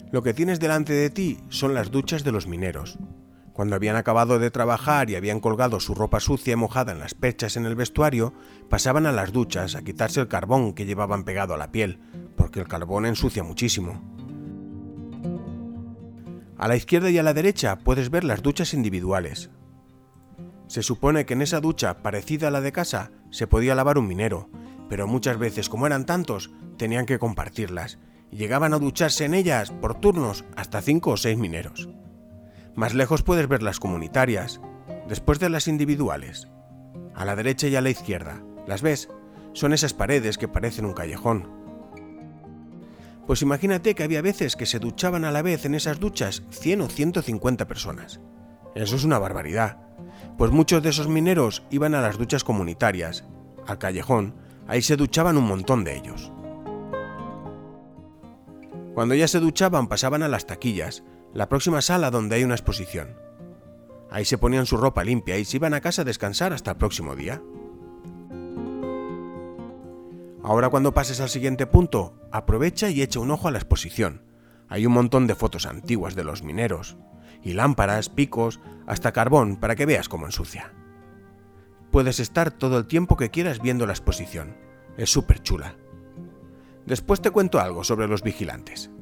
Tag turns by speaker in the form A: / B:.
A: Lo que tienes delante de ti son las duchas de los mineros. Cuando habían acabado de trabajar y habían colgado su ropa sucia y mojada en las perchas en el vestuario, pasaban a las duchas a quitarse el carbón que llevaban pegado a la piel, porque el carbón ensucia muchísimo. A la izquierda y a la derecha puedes ver las duchas individuales. Se supone que en esa ducha, parecida a la de casa, se podía lavar un minero, pero muchas veces, como eran tantos, tenían que compartirlas, y llegaban a ducharse en ellas, por turnos, hasta 5 o 6 mineros. Más lejos puedes ver las comunitarias, después de las individuales. A la derecha y a la izquierda, ¿las ves? Son esas paredes que parecen un callejón. Pues imagínate que había veces que se duchaban a la vez en esas duchas 100 o 150 personas. Eso es una barbaridad, pues muchos de esos mineros iban a las duchas comunitarias, al callejón, ahí se duchaban un montón de ellos. Cuando ya se duchaban pasaban a las taquillas, la próxima sala donde hay una exposición. Ahí se ponían su ropa limpia y se iban a casa a descansar hasta el próximo día. Ahora cuando pases al siguiente punto, aprovecha y echa un ojo a la exposición. Hay un montón de fotos antiguas de los mineros, y lámparas, picos, hasta carbón para que veas cómo ensucia. Puedes estar todo el tiempo que quieras viendo la exposición. Es súper chula. Después te cuento algo sobre los vigilantes.